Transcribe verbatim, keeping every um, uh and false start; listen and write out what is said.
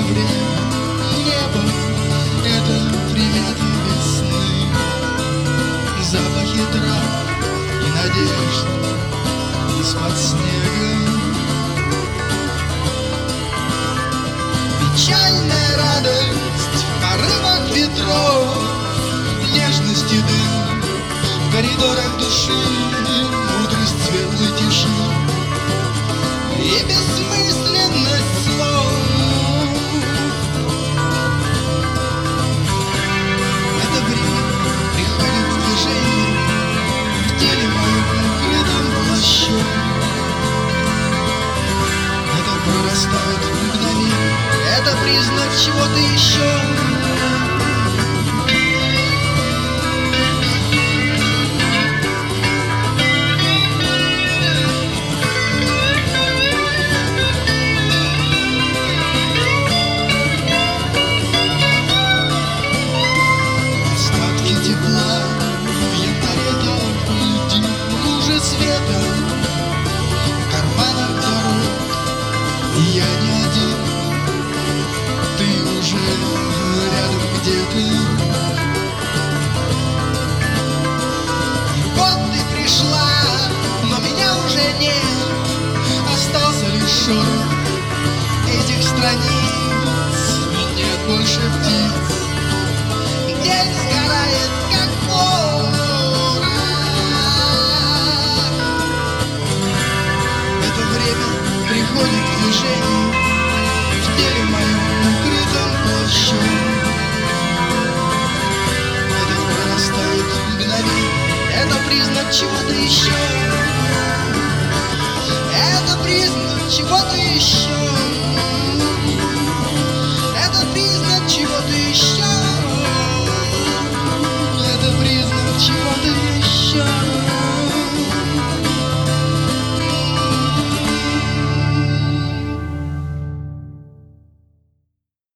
время небо — это приметы весны, запахи трав и надежд из-под снега. Печальная радость в порывах ветров, нежность и дым в коридорах души, мудрость светлой тиши и бессмысленность слов. Это время приходит в движение в теле моем, укрытом плащом. Это прорастает в мгновение, это признак чего-то еще. Я не один, ты уже рядом где-то. Вот ты пришла, но меня уже нет. Остался лишь шорох этих страниц, и нет больше птиц. День сгорает, как порох. Это время приходит в движение в теле моем, укрытом плащом. Это прорастает в мгновение, это признак чего-то еще. Это признак чего-то еще.